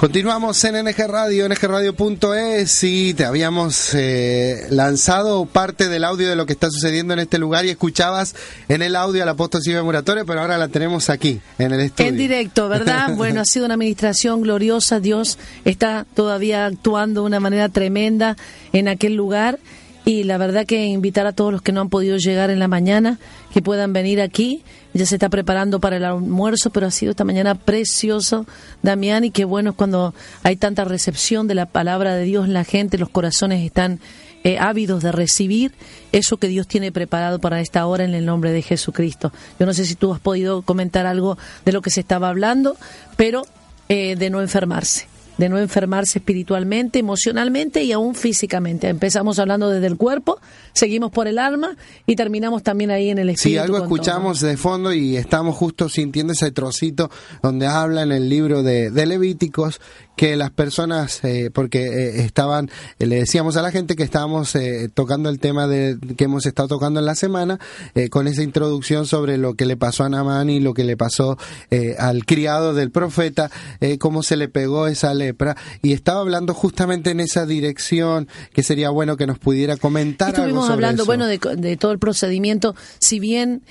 Continuamos en NG Radio, ngradio.es, y te habíamos lanzado parte del audio de lo que está sucediendo en este lugar y escuchabas en el audio al apóstol Silvia Muratore, pero ahora la tenemos aquí, en el estudio. En directo, ¿verdad? Bueno, ha sido una administración gloriosa. Dios está todavía actuando de una manera tremenda en aquel lugar. Y la verdad que invitar a todos los que no han podido llegar en la mañana, que puedan venir aquí. Ya se está preparando para el almuerzo, pero ha sido esta mañana precioso, Damián, y qué bueno es cuando hay tanta recepción de la palabra de Dios en la gente, los corazones están ávidos de recibir eso que Dios tiene preparado para esta hora en el nombre de Jesucristo. Yo no sé si tú has podido comentar algo de lo que se estaba hablando, pero de no enfermarse espiritualmente, emocionalmente y aún físicamente. Empezamos hablando desde el cuerpo, seguimos por el alma y terminamos también ahí en el espíritu. Sí, algo escuchamos de fondo y estamos justo sintiendo ese trocito donde habla en el libro de Levíticos que las personas, porque estaban, le decíamos a la gente que estábamos tocando el tema que hemos estado tocando en la semana, con esa introducción sobre lo que le pasó a Naamán y lo que le pasó al criado del profeta, cómo se le pegó esa lepra, y estaba hablando justamente en esa dirección, que sería bueno que nos pudiera comentar algo sobre eso. Estuvimos hablando, bueno, de todo el procedimiento. Si bien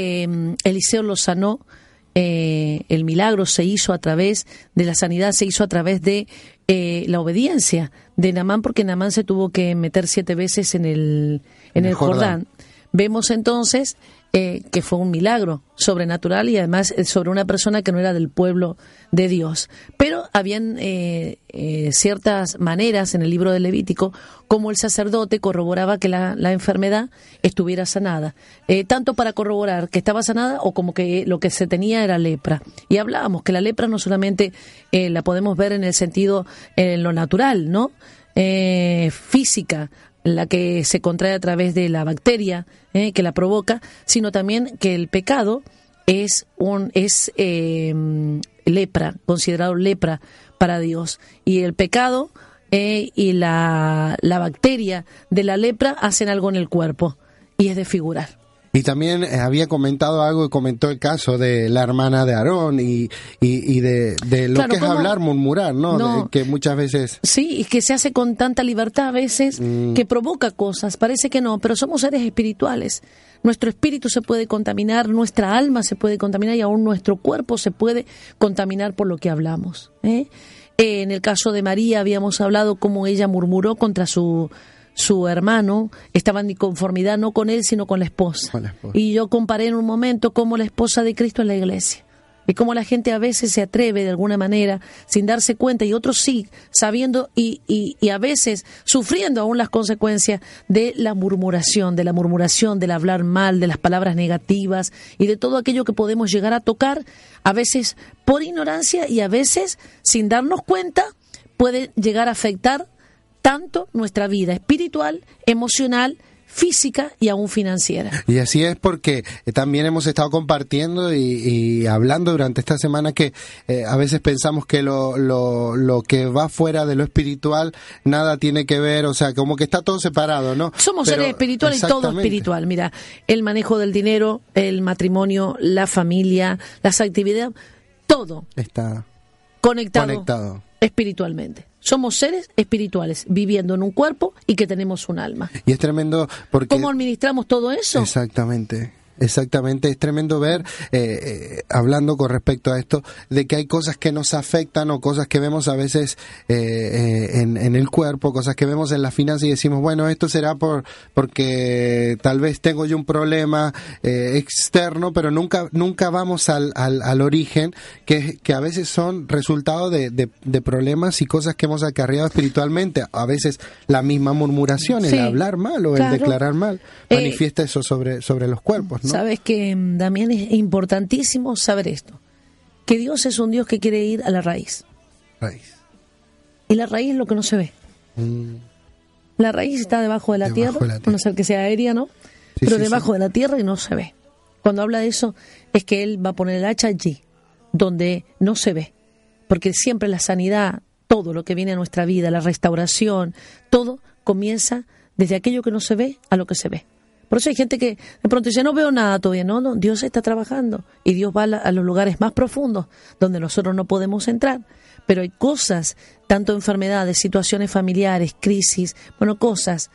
Eliseo lo sanó, el milagro se hizo a través de la sanidad, se hizo a través de la obediencia de Naamán, porque Naamán se tuvo que meter 7 veces en el Jordán. Vemos entonces que fue un milagro sobrenatural y además sobre una persona que no era del pueblo de Dios. Pero habían ciertas maneras en el libro de Levítico como el sacerdote corroboraba que la enfermedad estuviera sanada, tanto para corroborar que estaba sanada o como que lo que se tenía era lepra. Y hablábamos que la lepra no solamente la podemos ver en el sentido, en lo natural, ¿no? Física, la que se contrae a través de la bacteria que la provoca, sino también que el pecado es lepra, considerado lepra para Dios. Y el pecado y la bacteria de la lepra hacen algo en el cuerpo y es desfigurar. Y también había comentado algo, y comentó el caso de la hermana de Aarón y de lo claro, que es hablar, murmurar, ¿no? Que muchas veces... Sí, y que se hace con tanta libertad a veces que provoca cosas, parece que no, pero somos seres espirituales. Nuestro espíritu se puede contaminar, nuestra alma se puede contaminar y aún nuestro cuerpo se puede contaminar por lo que hablamos. En el caso de María habíamos hablado cómo ella murmuró contra su hermano, estaba en inconformidad no con él sino con la esposa. Y yo comparé en un momento cómo la esposa de Cristo es la iglesia y cómo la gente a veces se atreve de alguna manera sin darse cuenta y otros sí sabiendo y a veces sufriendo aún las consecuencias de la murmuración, del hablar mal, de las palabras negativas y de todo aquello que podemos llegar a tocar, a veces por ignorancia y a veces sin darnos cuenta puede llegar a afectar tanto nuestra vida espiritual, emocional, física y aún financiera. Y así es porque también hemos estado compartiendo y hablando durante esta semana que a veces pensamos que lo que va fuera de lo espiritual nada tiene que ver, o sea, como que está todo separado, ¿no? Somos seres espirituales y todo espiritual. Mira, el manejo del dinero, el matrimonio, la familia, las actividades, todo está conectado espiritualmente. Somos seres espirituales viviendo en un cuerpo y que tenemos un alma. Y es tremendo porque... ¿Cómo administramos todo eso? Exactamente, es tremendo ver, hablando con respecto a esto, de que hay cosas que nos afectan o cosas que vemos a veces en el cuerpo, cosas que vemos en la finanza y decimos, bueno, esto será porque tal vez tengo yo un problema externo, pero nunca vamos al origen, que a veces son resultado de problemas y cosas que hemos acarreado espiritualmente. A veces la misma murmuración, el hablar mal o el declarar mal, manifiesta eso sobre los cuerpos, ¿no? Sabes que, Damián, es importantísimo saber esto, que Dios es un Dios que quiere ir a la raíz. Y la raíz es lo que no se ve. La raíz está debajo de la tierra, a no ser que sea aérea, ¿no? Sí, pero debajo de la tierra y no se ve. Cuando habla de eso, es que Él va a poner el hacha allí, donde no se ve. Porque siempre la sanidad, todo lo que viene a nuestra vida, la restauración, todo comienza desde aquello que no se ve a lo que se ve. Por eso hay gente que de pronto dice, no veo nada todavía. No, Dios está trabajando y Dios va a los lugares más profundos donde nosotros no podemos entrar. pero hay cosas, tanto enfermedades, situaciones familiares, crisis, cosas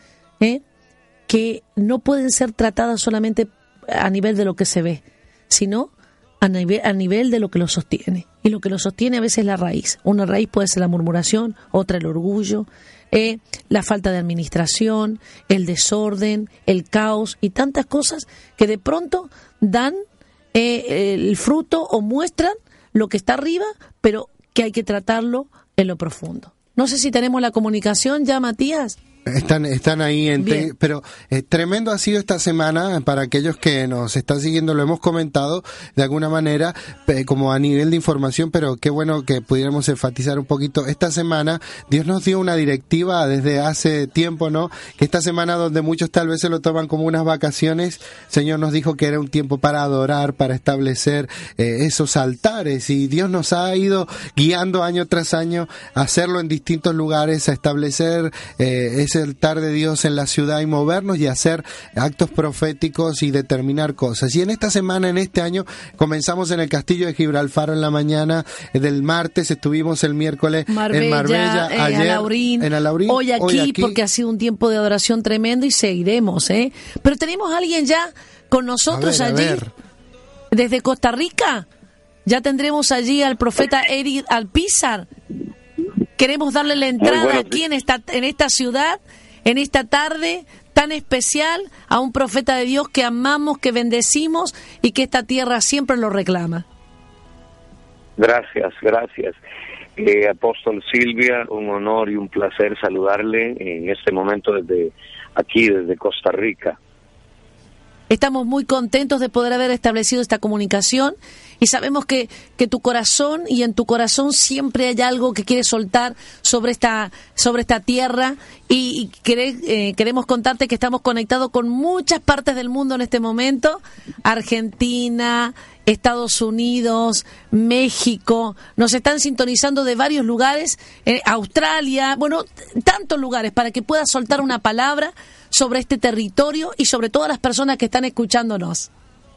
que no pueden ser tratadas solamente a nivel de lo que se ve, sino a nivel de lo que lo sostiene. Y lo que lo sostiene a veces es la raíz. Una raíz puede ser la murmuración, otra el orgullo, la falta de administración, el desorden, el caos y tantas cosas que de pronto dan el fruto o muestran lo que está arriba, pero que hay que tratarlo en lo profundo. No sé si tenemos la comunicación ya, Matías. Están ahí, pero tremendo ha sido esta semana para aquellos que nos están siguiendo, lo hemos comentado de alguna manera como a nivel de información, pero qué bueno que pudiéramos enfatizar un poquito. Esta semana Dios nos dio una directiva desde hace tiempo, ¿no? Que esta semana, donde muchos tal vez se lo toman como unas vacaciones, el Señor nos dijo que era un tiempo para adorar, para establecer esos altares, y Dios nos ha ido guiando año tras año a hacerlo en distintos lugares, a establecer ese altar de Dios en la ciudad y movernos y hacer actos proféticos y determinar cosas. Y en esta semana, en este año, comenzamos en el Castillo de Gibraltar en la mañana del martes, estuvimos el miércoles en Marbella, ayer en Alaurín, hoy aquí, porque ha sido un tiempo de adoración tremendo y seguiremos, Pero tenemos a alguien ya con nosotros allí, desde Costa Rica. Ya tendremos allí al profeta Eric Alpizar. Queremos darle la entrada aquí en esta ciudad, en esta tarde tan especial, a un profeta de Dios que amamos, que bendecimos y que esta tierra siempre lo reclama. Gracias. Apóstol Silvia, un honor y un placer saludarle en este momento desde Costa Rica. Estamos muy contentos de poder haber establecido esta comunicación y sabemos que tu corazón, y en tu corazón siempre hay algo que quieres soltar sobre esta tierra, y queremos contarte que estamos conectados con muchas partes del mundo en este momento: Argentina, Estados Unidos, México, nos están sintonizando de varios lugares, Australia, tantos lugares, para que puedas soltar una palabra sobre este territorio y sobre todas las personas que están escuchándonos.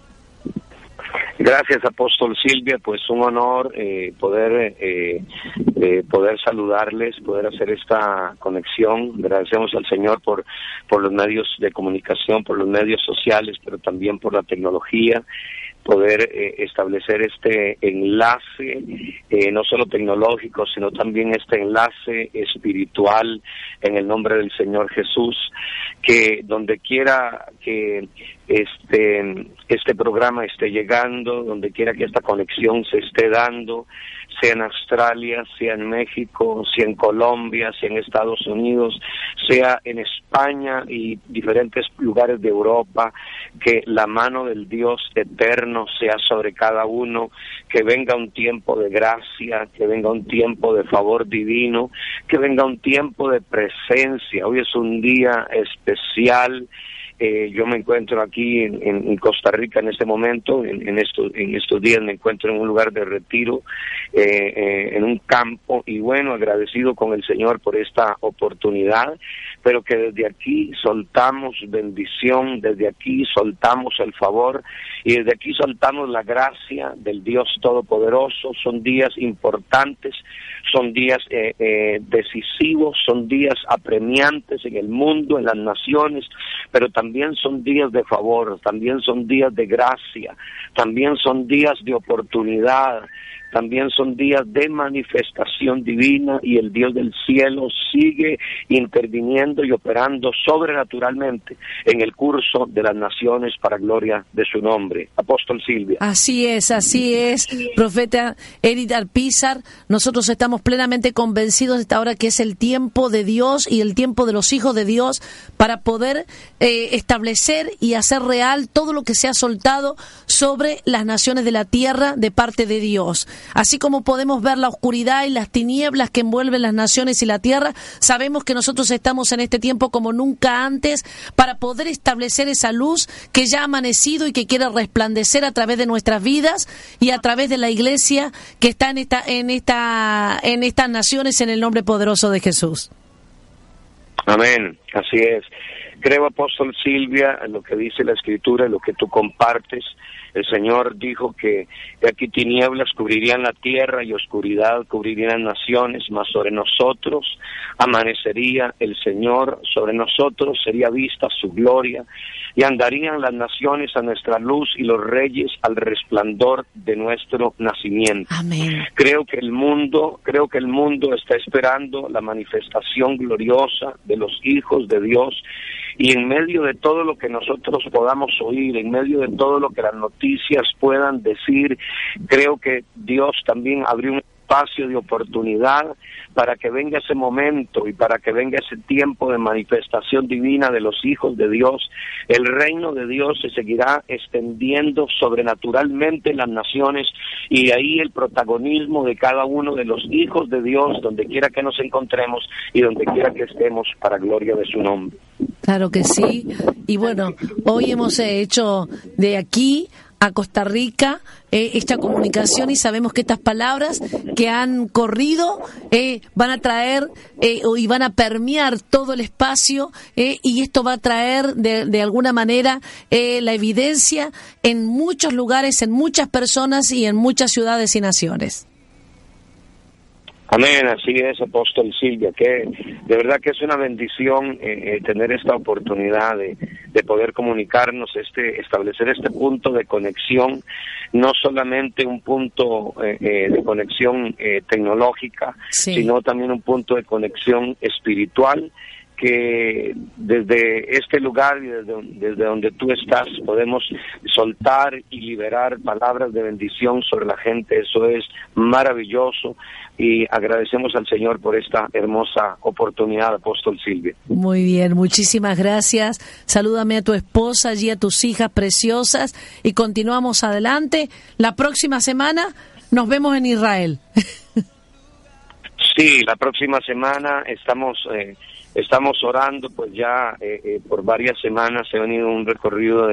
Gracias, Apóstol Silvia, pues un honor poder saludarles, poder hacer esta conexión. Agradecemos al Señor por los medios de comunicación, por los medios sociales, pero también por la tecnología, poder establecer este enlace, no solo tecnológico, sino también este enlace espiritual en el nombre del Señor Jesús, que donde quiera que este programa esté llegando, donde quiera que esta conexión se esté dando, sea en Australia, sea en México, sea en Colombia, sea en Estados Unidos, sea en España y diferentes lugares de Europa, que la mano del Dios eterno sea sobre cada uno, que venga un tiempo de gracia, que venga un tiempo de favor divino, que venga un tiempo de presencia. Hoy es un día especial. Yo me encuentro aquí en Costa Rica en este momento, en estos días me encuentro en un lugar de retiro, en un campo, y agradecido con el Señor por esta oportunidad, pero que desde aquí soltamos bendición, desde aquí soltamos el favor, y desde aquí soltamos la gracia del Dios Todopoderoso. Son días importantes, son días decisivos, son días apremiantes en el mundo, en las naciones, pero también son días de favor, también son días de gracia, también son días de oportunidad, también son días de manifestación divina, y el Dios del cielo sigue interviniendo y operando sobrenaturalmente en el curso de las naciones para gloria de su nombre. Apóstol Silvia. Así es, profeta Eric Alpizar. Nosotros estamos plenamente convencidos hasta ahora que es el tiempo de Dios y el tiempo de los hijos de Dios para poder establecer y hacer real todo lo que se ha soltado sobre las naciones de la tierra de parte de Dios. Así como podemos ver la oscuridad y las tinieblas que envuelven las naciones y la tierra, sabemos que nosotros estamos en este tiempo como nunca antes para poder establecer esa luz que ya ha amanecido y que quiere resplandecer a través de nuestras vidas y a través de la iglesia que está en estas naciones, en el nombre poderoso de Jesús. Amén, así es. Creo, Apóstol Silvia, en lo que dice la Escritura, en lo que tú compartes, El Señor dijo que aquí tinieblas cubrirían la tierra y oscuridad cubrirían naciones, mas sobre nosotros amanecería el Señor, sobre nosotros sería vista su gloria, y andarían las naciones a nuestra luz y los reyes al resplandor de nuestro nacimiento. Amén. Creo que el mundo está esperando la manifestación gloriosa de los hijos de Dios, y en medio de todo lo que nosotros podamos oír, en medio de todo lo que las noticias puedan decir, creo que Dios también abrió un espacio de oportunidad para que venga ese momento y para que venga ese tiempo de manifestación divina de los hijos de Dios. El reino de Dios se seguirá extendiendo sobrenaturalmente en las naciones, y ahí el protagonismo de cada uno de los hijos de Dios, donde quiera que nos encontremos y donde quiera que estemos, para gloria de su nombre. Claro que sí. Y bueno, hoy hemos hecho de aquí a Costa Rica esta comunicación, y sabemos que estas palabras que han corrido van a traer y van a permear todo el espacio, y esto va a traer de alguna manera la evidencia en muchos lugares, en muchas personas y en muchas ciudades y naciones. Amén, así es, apóstol Silvia, que de verdad que es una bendición tener esta oportunidad de poder comunicarnos, establecer este punto de conexión, no solamente un punto de conexión tecnológica, sí, sino también un punto de conexión espiritual, que desde este lugar y desde donde tú estás podemos soltar y liberar palabras de bendición sobre la gente. Eso es maravilloso, y agradecemos al Señor por esta hermosa oportunidad, apóstol Silvia. Muy bien, muchísimas gracias. Salúdame a tu esposa y a tus hijas preciosas, y continuamos adelante. La próxima semana nos vemos en Israel. Sí, la próxima semana estamos orando, pues ya por varias semanas he venido un recorrido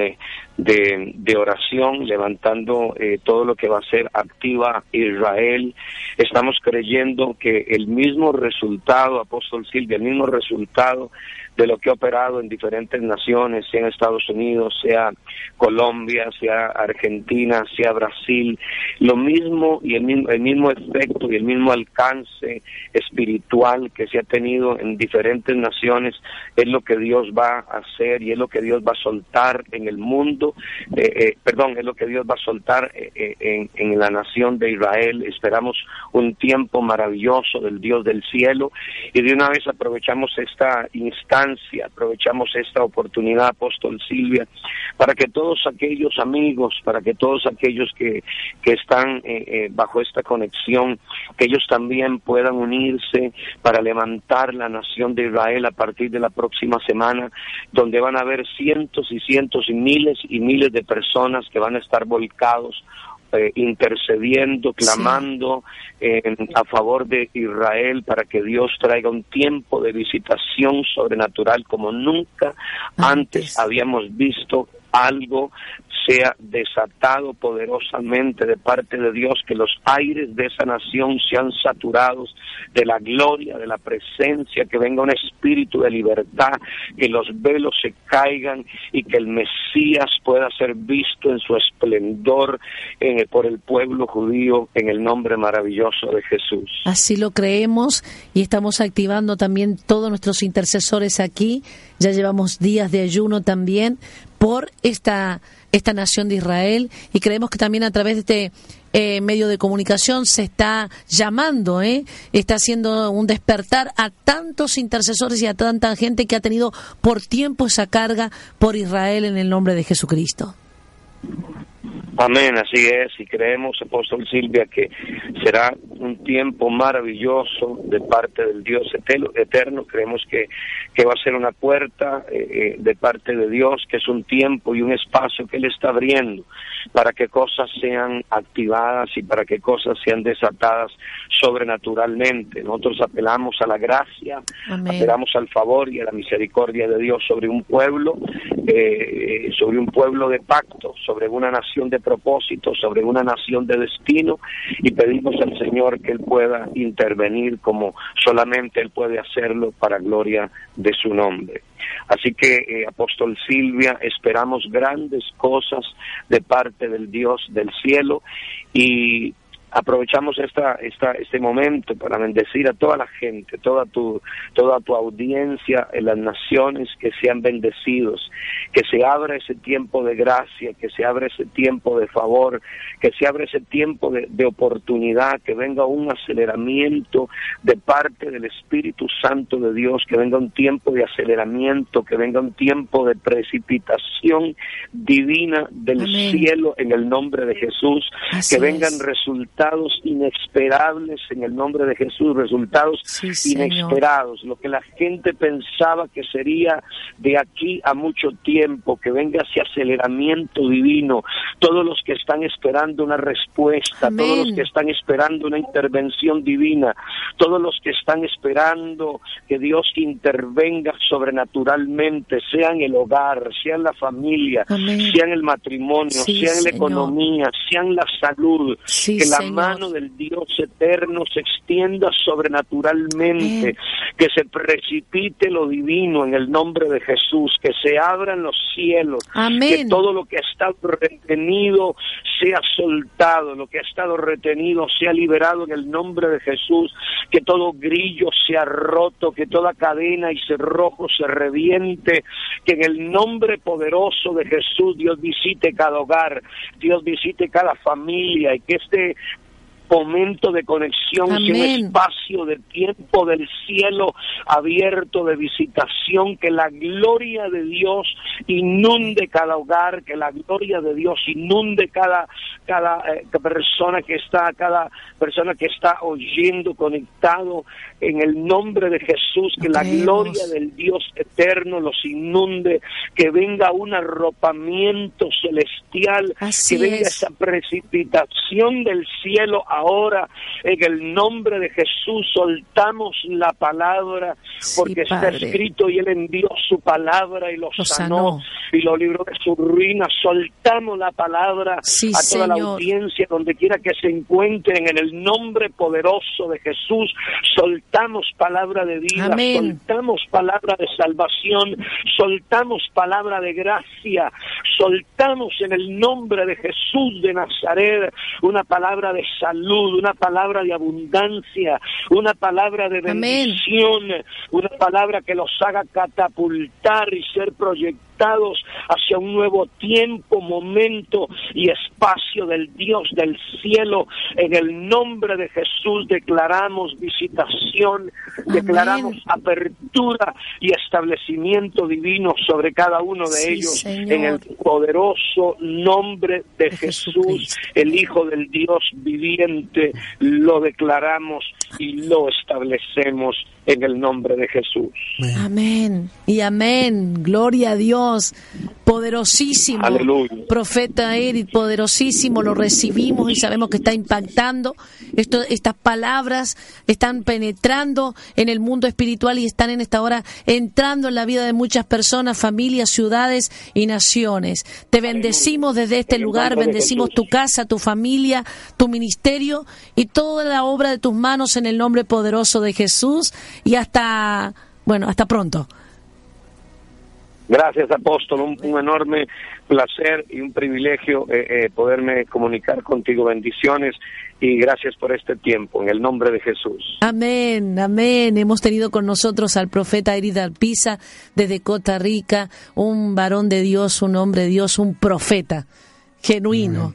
de oración, levantando todo lo que va a ser Activa Israel. Estamos creyendo que el mismo resultado, apóstol Silvia, el mismo resultado de lo que ha operado en diferentes naciones, sea en Estados Unidos, sea Colombia, sea Argentina, sea Brasil, lo mismo y el mismo efecto y el mismo alcance espiritual que se ha tenido en diferentes naciones es lo que Dios va a hacer, y es lo que Dios va a soltar en el mundo, es lo que Dios va a soltar en la nación de Israel. Esperamos un tiempo maravilloso del Dios del cielo, y de una vez aprovechamos esta instancia, aprovechamos esta oportunidad, apóstol Silvia, para que todos aquellos amigos, para que todos aquellos que están bajo esta conexión, que ellos también puedan unirse para levantar la nación de Israel a partir de la próxima semana, donde van a haber cientos y cientos y miles de personas que van a estar volcados, intercediendo, clamando a favor de Israel, para que Dios traiga un tiempo de visitación sobrenatural como nunca antes habíamos visto. Algo sea desatado poderosamente de parte de Dios, que los aires de esa nación sean saturados de la gloria, de la presencia, que venga un espíritu de libertad, que los velos se caigan y que el Mesías pueda ser visto en su esplendor por el pueblo judío, en el nombre maravilloso de Jesús. Así lo creemos, y estamos activando también todos nuestros intercesores aquí. Ya llevamos días de ayuno también por esta nación de Israel, y creemos que también a través de este medio de comunicación se está llamando, está haciendo un despertar a tantos intercesores y a tanta gente que ha tenido por tiempo esa carga por Israel, en el nombre de Jesucristo. Amén, así es, y creemos, apóstol Silvia, que será un tiempo maravilloso de parte del Dios eterno. Creemos que va a ser una puerta de parte de Dios, que es un tiempo y un espacio que Él está abriendo para que cosas sean activadas y para que cosas sean desatadas sobrenaturalmente. Nosotros apelamos a la gracia, amén, apelamos al favor y a la misericordia de Dios sobre un pueblo de pacto, sobre una nación nación de propósito, sobre una nación de destino, y pedimos al Señor que Él pueda intervenir como solamente Él puede hacerlo para gloria de su nombre. Así que, Apóstol Silvia, esperamos grandes cosas de parte del Dios del cielo, y aprovechamos este momento para bendecir a toda la gente, toda tu audiencia en las naciones, que sean bendecidos, que se abra ese tiempo de gracia, que se abra ese tiempo de favor, que se abra ese tiempo de oportunidad, que venga un aceleramiento de parte del Espíritu Santo de Dios, que venga un tiempo de aceleramiento, que venga un tiempo de precipitación divina del Amén. cielo en el nombre de Jesús, Así que vengan es. resultados inesperables en el nombre de Jesús, resultados inesperados, lo que la gente pensaba que sería de aquí a mucho tiempo, que venga ese aceleramiento divino, todos los que están esperando una respuesta, Amén. todos los que están esperando una intervención divina, todos los que están esperando que Dios intervenga sobrenaturalmente, sea en el hogar, sea en la familia, Amén. sea en el matrimonio, Sí, sea en la Señor. economía, sea en la salud, Sí, que la Señor. mano del Dios eterno se extienda sobrenaturalmente, Amén. que se precipite lo divino en el nombre de Jesús, que se abran los cielos, Amén. que todo lo que ha estado retenido sea soltado, lo que ha estado retenido sea liberado en el nombre de Jesús, que todo grillo sea roto, que toda cadena y cerrojo se reviente, que en el nombre poderoso de Jesús Dios visite cada hogar, Dios visite cada familia, y que este momento de conexión sea un Amén. espacio de tiempo del cielo abierto de visitación, que la gloria de Dios inunde cada hogar, que la gloria de Dios inunde cada persona que está oyendo, conectado, en el nombre de Jesús, que la Creemos. gloria del Dios eterno los inunde, que venga un arropamiento celestial, Así que venga es. esa precipitación del cielo ahora, en el nombre de Jesús. Soltamos la palabra, Sí, porque está Padre. escrito, y Él envió su palabra y lo Lo sanó sanó. y lo libró de su ruina. Soltamos la palabra Sí, a toda la Señor. audiencia, donde quiera que se encuentren, en el nombre poderoso de Jesús. Soltamos palabra de vida, Amén. soltamos palabra de salvación, soltamos palabra de gracia, soltamos en el nombre de Jesús de Nazaret una palabra de salud, una palabra de abundancia, una palabra de Amén. bendición, una palabra que los haga catapultar y ser proyectados hacia un nuevo tiempo, momento y espacio del Dios del cielo. En el nombre de Jesús declaramos visitación, declaramos apertura y establecimiento divino sobre cada uno de Sí, ellos, Señor. en el poderoso nombre de Jesús, Jesucristo. el Hijo del Dios viviente. Lo declaramos y lo establecemos en el nombre de Jesús. Amén y amén. Gloria a Dios. Poderosísimo. Aleluya. Profeta Eric, poderosísimo. Lo recibimos y sabemos que está impactando. Estas palabras están penetrando en el mundo espiritual y están en esta hora entrando en la vida de muchas personas, familias, ciudades y naciones. Te bendecimos desde este En el lugar. nombre de Bendecimos Jesús. tu casa, tu familia, tu ministerio y toda la obra de tus manos en el nombre poderoso de Jesús. Y hasta pronto. Gracias, apóstol, un enorme placer y un privilegio poderme comunicar contigo. Bendiciones y gracias por este tiempo, en el nombre de Jesús. Amén, amén. Hemos tenido con nosotros al profeta Eric Alpiza desde Costa Rica, un varón de Dios, un hombre de Dios, un profeta genuino,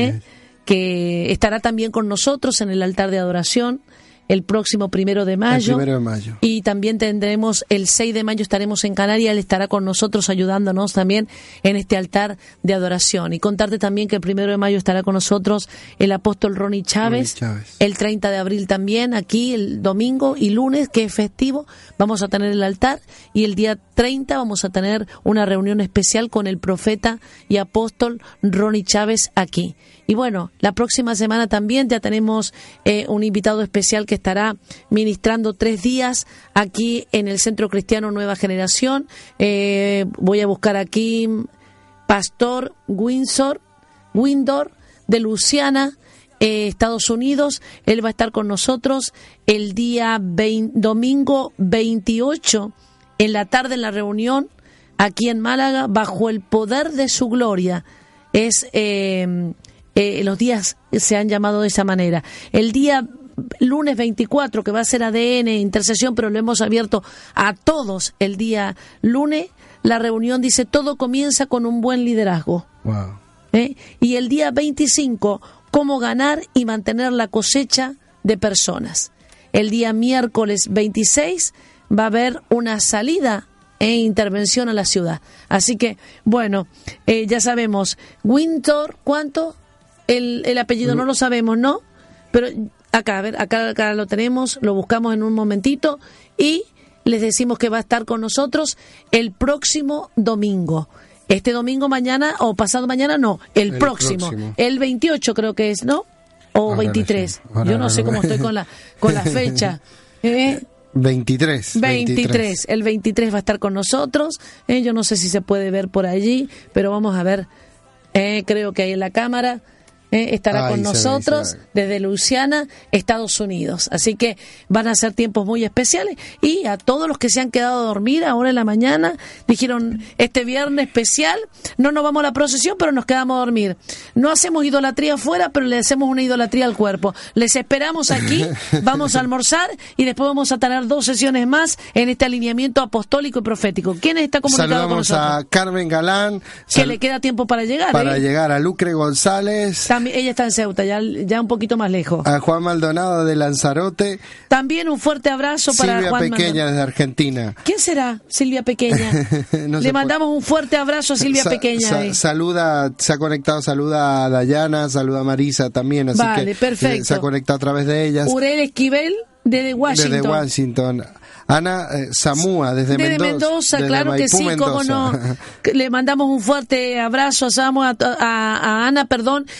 que estará también con nosotros en el altar de adoración el próximo 1 de mayo. El 1 de mayo. Y también tendremos el 6 de mayo, estaremos en Canarias. Él estará con nosotros ayudándonos también en este altar de adoración. Y contarte también que el 1 de mayo estará con nosotros el apóstol Ronnie Chávez. El 30 de abril también, aquí el domingo y lunes, que es festivo, vamos a tener el altar. Y el día 30 vamos a tener una reunión especial con el profeta y apóstol Ronnie Chávez aquí. Y bueno, la próxima semana también ya tenemos un invitado especial que estará ministrando 3 días aquí en el Centro Cristiano Nueva Generación. Voy a buscar aquí Pastor Windsor Windor, de Luisiana, Estados Unidos. Él va a estar con nosotros el día domingo 28 en la tarde en la reunión aquí en Málaga, bajo el poder de su gloria. Los días se han llamado de esa manera. El día lunes 24, que va a ser ADN, intercesión, pero lo hemos abierto a todos el día lunes. La reunión dice: todo comienza con un buen liderazgo. Wow. Y el día 25, cómo ganar y mantener la cosecha de personas. El día miércoles 26 va a haber una salida e intervención a la ciudad. Así que, bueno, ya sabemos, Winter, ¿cuánto? El apellido no lo sabemos, ¿no? Pero acá, a ver, acá lo tenemos, lo buscamos en un momentito y les decimos que va a estar con nosotros el próximo domingo. Este domingo mañana o pasado mañana no, el próximo. El 28 creo que es, ¿no? O ahora 23. Yo no sé cómo estoy con la fecha. 23. El 23 va a estar con nosotros. Yo no sé si se puede ver por allí, pero vamos a ver. Creo que ahí en la cámara estará con nosotros desde Luisiana, Estados Unidos. Así que van a ser tiempos muy especiales. Y a todos los que se han quedado a dormir ahora en la mañana, dijeron: este viernes especial no nos vamos a la procesión, pero nos quedamos a dormir. No hacemos idolatría afuera, pero le hacemos una idolatría al cuerpo. Les esperamos aquí, vamos a almorzar y después vamos a tener 2 sesiones más en este alineamiento apostólico y profético. ¿Quién está comunicado con nosotros? Saludamos a Carmen Galán, que le queda tiempo para llegar. Para llegar a Lucre González. Ella está en Ceuta, ya un poquito más lejos. A Juan Maldonado de Lanzarote. También un fuerte abrazo para Silvia Juan Pequeña Maldonado. desde Argentina. ¿Quién será Silvia Pequeña? Le mandamos un fuerte abrazo a Silvia Pequeña. Se ha conectado, saluda a Dayana, saluda a Marisa también. Así que perfecto. Se ha conectado a través de ellas. Urel Esquivel desde Washington. Desde Washington. Ana Samúa, desde Mendoza. Claro que sí, Mendoza. cómo no. Le mandamos un fuerte abrazo a Samúa, a Ana,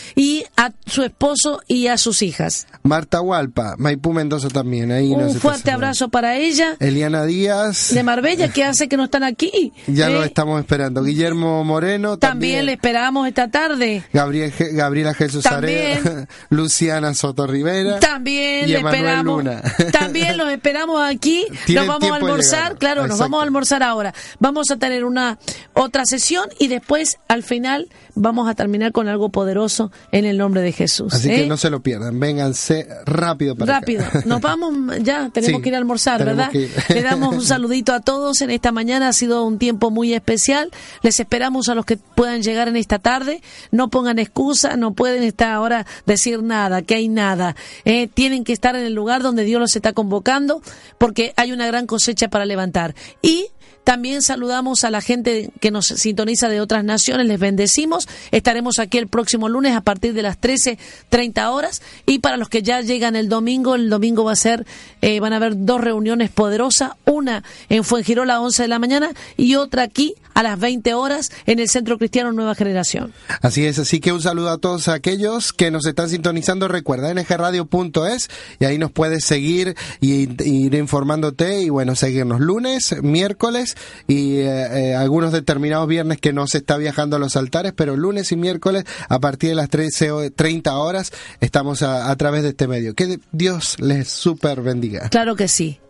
y a su esposo y a sus hijas. Marta Hualpa, Maipú, Mendoza también. Ahí un fuerte abrazo para ella. Eliana Díaz. De Marbella, que hace que no están aquí. Ya lo estamos esperando. Guillermo Moreno. También le esperamos esta tarde. Gabriela Jesús Area. Luciana Soto Rivera. También y le Emanuel esperamos. Luna. También los esperamos aquí. Nos vamos a almorzar, claro, nos vamos a almorzar ahora. Vamos a tener otra sesión y después, al final, vamos a terminar con algo poderoso en el nombre de Jesús. Así que no se lo pierdan, vénganse rápido para Rápido, acá. Nos vamos ya, tenemos que ir a almorzar, ¿verdad? Le damos un saludito a todos en esta mañana, ha sido un tiempo muy especial. Les esperamos a los que puedan llegar en esta tarde, no pongan excusa, no pueden estar ahora decir nada, que hay nada. Tienen que estar en el lugar donde Dios los está convocando, porque hay una gran cosecha para levantar. Y también saludamos a la gente que nos sintoniza de otras naciones, les bendecimos. Estaremos aquí el próximo lunes a partir de las 13:30 horas. Y para los que ya llegan el domingo va a ser, van a haber 2 reuniones poderosas, una en Fuengirola a 11 de la mañana y otra aquí a las 20 horas en el Centro Cristiano Nueva Generación. Así es, así que un saludo a todos aquellos que nos están sintonizando. Recuerda, ngradio.es, y ahí nos puedes seguir y ir informándote y bueno, seguirnos lunes, miércoles y algunos determinados viernes que no se está viajando a los altares, pero lunes y miércoles a partir de las 13:30 horas estamos a través de este medio. Que Dios les súper bendiga. Claro que sí.